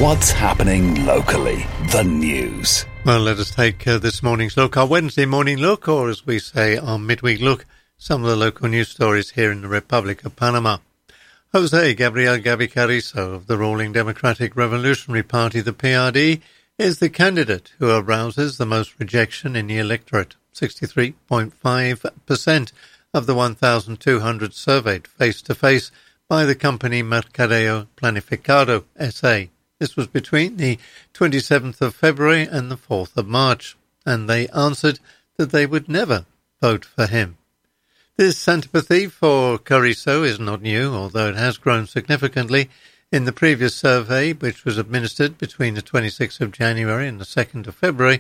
What's happening locally? The news. Well, let us take this morning's look, our Wednesday morning look, or as we say, our midweek look, some of the local news stories here in the Republic of Panama. Jose Gabriel Gavi Carrizo of the ruling Democratic Revolutionary Party, the PRD, is the candidate who arouses the most rejection in the electorate. 63.5% of the 1,200 surveyed face-to-face by the company Mercadeo Planificado S.A. This was between the 27th of February and the 4th of March, and they answered that they would never vote for him. This antipathy for Carrizo is not new, although it has grown significantly. In the previous survey, which was administered between the 26th of January and the 2nd of February,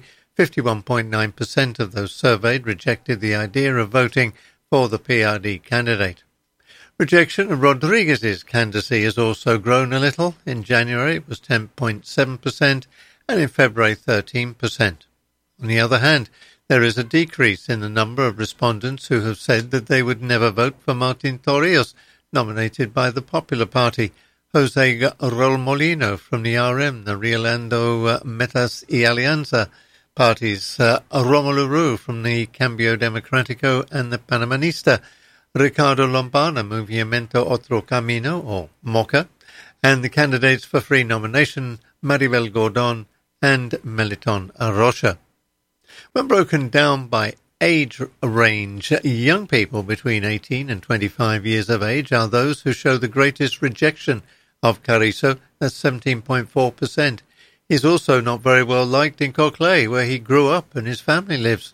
51.9% of those surveyed rejected the idea of voting for the PRD candidate. Rejection of Rodriguez's candidacy has also grown a little. In January it was 10.7% and in February 13%. On the other hand, there is a decrease in the number of respondents who have said that they would never vote for Martin Torrijos, nominated by the Popular Party. Jose Raul Molino from the RM, the Realando Metas y Alianza parties, Romulo Ru from the Cambio Democrático and the Panamanista, Ricardo Lombana, Movimiento Otro Camino, or MOCA, and the candidates for free nomination, Maribel Gordon and Meliton Rocha. When broken down by age range, young people between 18 and 25 years of age are those who show the greatest rejection of Carrizo, that's 17.4%. He's also not very well liked in Coclé, where he grew up and his family lives.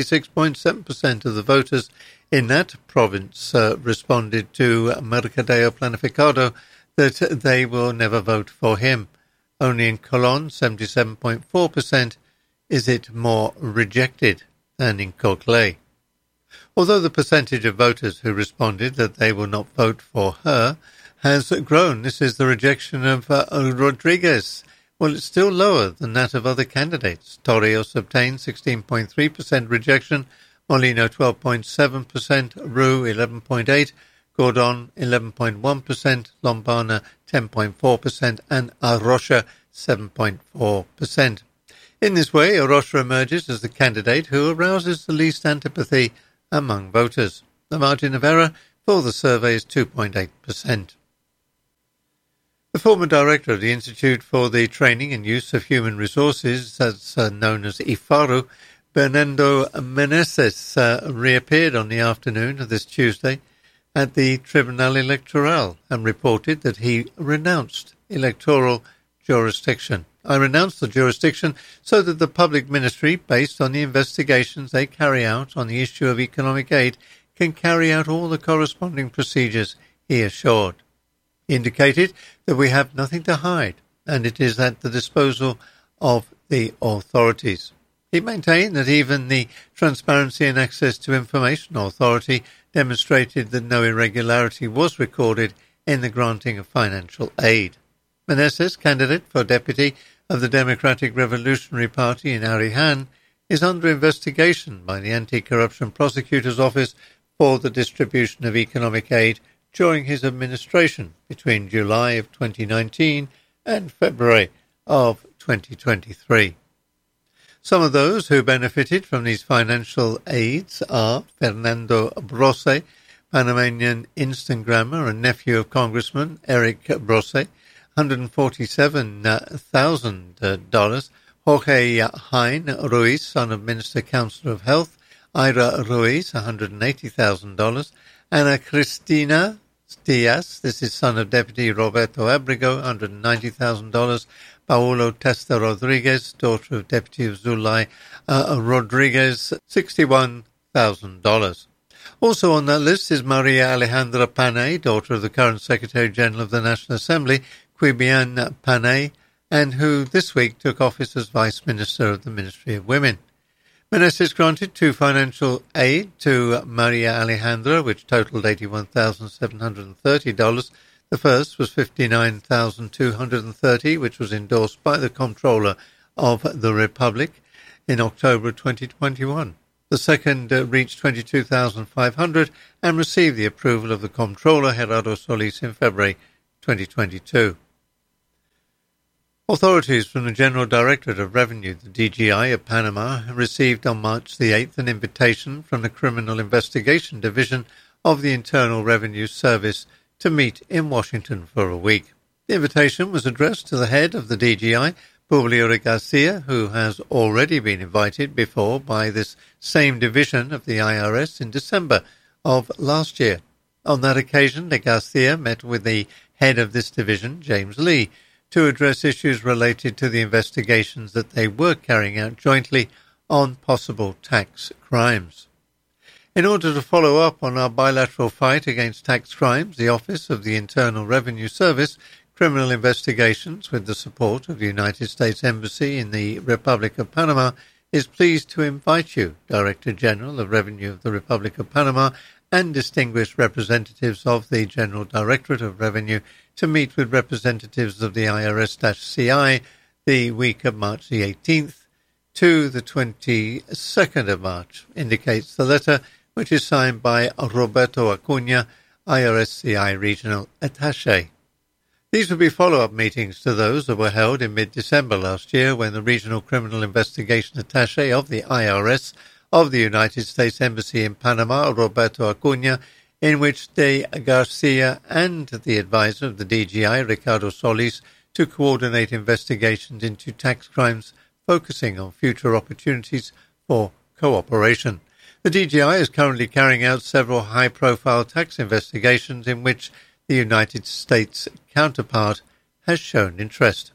76.7% of the voters in that province responded to Mercadeo Planificado that they will never vote for him. Only in Colón, 77.4%, is it more rejected than in Coclé. Although the percentage of voters who responded that they will not vote for her has grown, this is the rejection of Rodriguez. Well, it's still lower than that of other candidates. Torrijos obtained 16.3% rejection, Molino 12.7%, Ru 11.8%, Gordon 11.1%, Lombana 10.4%, and Arrocha 7.4%. In this way, Arrocha emerges as the candidate who arouses the least antipathy among voters. The margin of error for the survey is 2.8%. The former director of the Institute for the Training and Use of Human Resources, that's known as IFARU, Bernardo Meneses, reappeared on the afternoon of this Tuesday at the Tribunal Electoral and reported that he renounced electoral jurisdiction. I renounced the jurisdiction so that the public ministry, based on the investigations they carry out on the issue of economic aid, can carry out all the corresponding procedures, he assured. He indicated that we have nothing to hide and it is at the disposal of the authorities. He maintained that even the Transparency and Access to Information Authority demonstrated that no irregularity was recorded in the granting of financial aid. Meneses, candidate for deputy of the Democratic Revolutionary Party in Arihan, is under investigation by the Anti-Corruption Prosecutor's Office for the distribution of economic aid during his administration between July of 2019 and February of 2023. Some of those who benefited from these financial aids are Fernando Brosse, Panamanian Instagrammer and nephew of Congressman Eric Brosse, $147,000, Jorge Hein Ruiz, son of Minister Councillor of Health, Ira Ruiz, $180,000, Ana Cristina Diaz, this is son of Deputy Roberto Abrego, $190,000, Paulo Testa Rodriguez, daughter of Deputy Zulay Rodriguez, $61,000. Also on that list is Maria Alejandra Panay, daughter of the current Secretary-General of the National Assembly, Quibian Panay, and who this week took office as Vice Minister of the Ministry of Women. Meneses granted two financial aid to Maria Alejandra, which totaled $81,730. The first was $59,230, which was endorsed by the Comptroller of the Republic in October 2021. The second reached $22,500 and received the approval of the Comptroller Gerardo Solis in February 2022. Authorities from the General Directorate of Revenue, the DGI of Panama, received on March the 8th an invitation from the Criminal Investigation Division of the Internal Revenue Service to meet in Washington for a week. The invitation was addressed to the head of the DGI, Publio de Garcia, who has already been invited before by this same division of the IRS in December of last year. On that occasion, de Garcia met with the head of this division, James Lee, to address issues related to the investigations that they were carrying out jointly on possible tax crimes. In order to follow up on our bilateral fight against tax crimes, the Office of the Internal Revenue Service, Criminal Investigations, with the support of the United States Embassy in the Republic of Panama, is pleased to invite you, Director General of Revenue of the Republic of Panama, and distinguished representatives of the General Directorate of Revenue to meet with representatives of the IRS-CI the week of March the 18th to the 22nd of March, indicates the letter, which is signed by Roberto Acuna, IRS-CI Regional Attaché. These will be follow-up meetings to those that were held in mid-December last year when the Regional Criminal Investigation Attaché of the IRS of the United States Embassy in Panama, Roberto Acuna, in which de Garcia and the advisor of the DGI, Ricardo Solis, to coordinate investigations into tax crimes focusing on future opportunities for cooperation. The DGI is currently carrying out several high-profile tax investigations in which the United States counterpart has shown interest.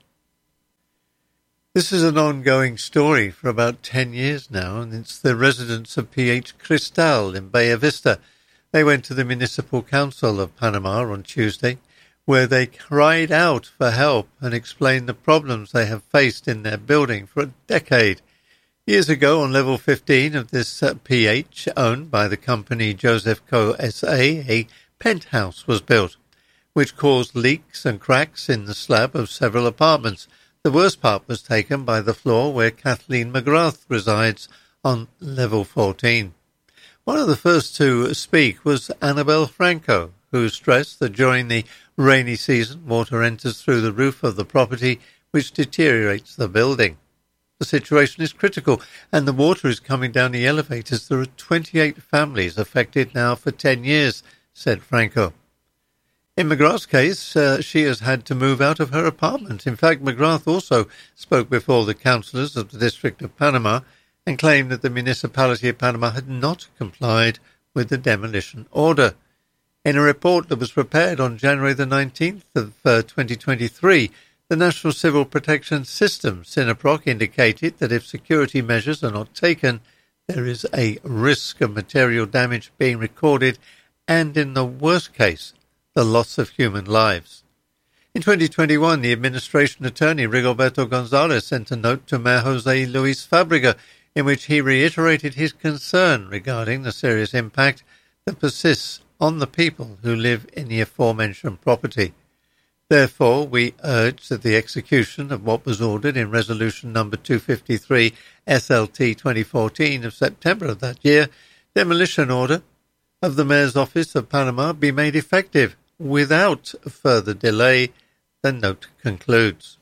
This is an ongoing story for about 10 years now, and it's the residents of P.H. Cristal in Bella Vista. They went to the Municipal Council of Panama on Tuesday, where they cried out for help and explained the problems they have faced in their building for a decade. Years ago, on level 15 of this P.H., owned by the company Joseph Co. S.A., a penthouse was built, which caused leaks and cracks in the slab of several apartments. The worst part was taken by the floor where Kathleen McGrath resides on level 14. One of the first to speak was Annabelle Franco, who stressed that during the rainy season, water enters through the roof of the property, which deteriorates the building. The situation is critical, and the water is coming down the elevators. There are 28 families affected now for 10 years, said Franco. In McGrath's case, she has had to move out of her apartment. In fact, McGrath also spoke before the councillors of the District of Panama and claimed that the municipality of Panama had not complied with the demolition order. In a report that was prepared on January the 19th of 2023, the National Civil Protection System, SINAPROC, indicated that if security measures are not taken, there is a risk of material damage being recorded and, in the worst case, the loss of human lives. In 2021, the administration attorney Rigoberto Gonzalez sent a note to Mayor Jose Luis Fabrega in which he reiterated his concern regarding the serious impact that persists on the people who live in the aforementioned property. Therefore, we urge that the execution of what was ordered in Resolution Number 253 SLT 2014 of September of that year, demolition order of the Mayor's Office of Panama, be made effective without further delay, the note concludes.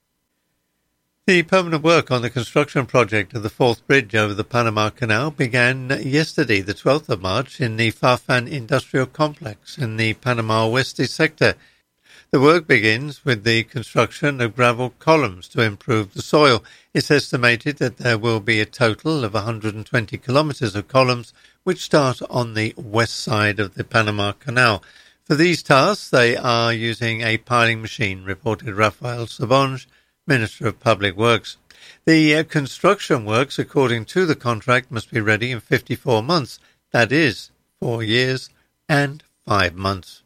The permanent work on the construction project of the fourth bridge over the Panama Canal began yesterday, the 12th of March, in the Farfan Industrial Complex in the Panama Oeste sector. The work begins with the construction of gravel columns to improve the soil. It's estimated that there will be a total of 120 kilometres of columns which start on the west side of the Panama Canal. For these tasks, they are using a piling machine, reported Rafael Sabonge, Minister of Public Works. The construction works, according to the contract, must be ready in 54 months. That is, 4 years and 5 months.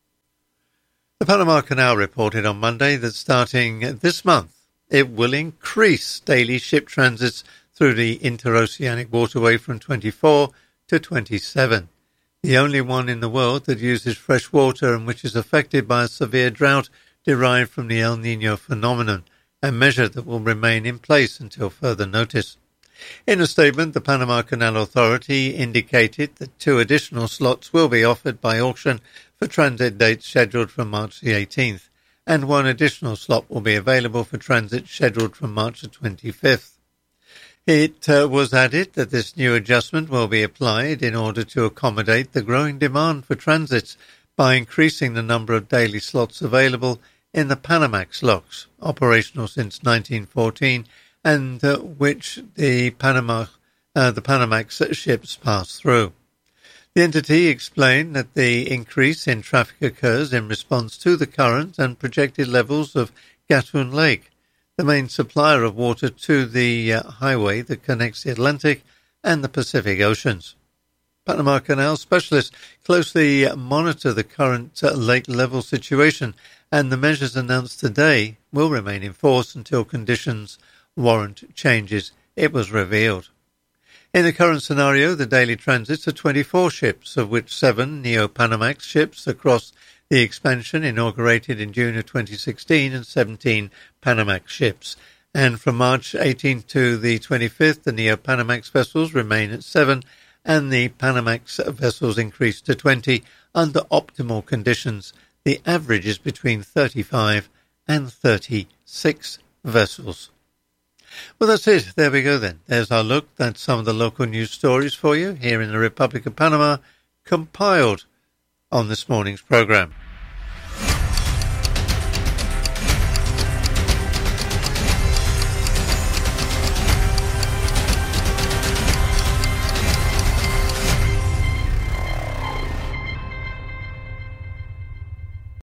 The Panama Canal reported on Monday that starting this month, it will increase daily ship transits through the interoceanic waterway from 24 to 27. The only one in the world that uses fresh water and which is affected by a severe drought derived from the El Niño phenomenon, a measure that will remain in place until further notice. In a statement, the Panama Canal Authority indicated that 2 additional slots will be offered by auction for transit dates scheduled from March the 18th and one additional slot will be available for transit scheduled from March the 25th. It was added that this new adjustment will be applied in order to accommodate the growing demand for transits by increasing the number of daily slots available in the Panamax locks, operational since 1914, and which the Panamax ships pass through. The entity explained that the increase in traffic occurs in response to the current and projected levels of Gatun Lake, the main supplier of water to the highway that connects the Atlantic and the Pacific Oceans. Panama Canal specialists closely monitor the current lake level situation, and the measures announced today will remain in force until conditions warrant changes, it was revealed. In the current scenario, the daily transits are 24 ships, of which 7 Neo-Panamax ships across the expansion inaugurated in June of 2016 and 17 Panamax ships. And from March 18th to the 25th, the Neo-Panamax vessels remain at 7 and the Panamax vessels increase to 20 under optimal conditions. The average is between 35 and 36 vessels. Well, that's it. There we go then. There's our look at some of the local news stories for you here in the Republic of Panama, compiled on this morning's programme.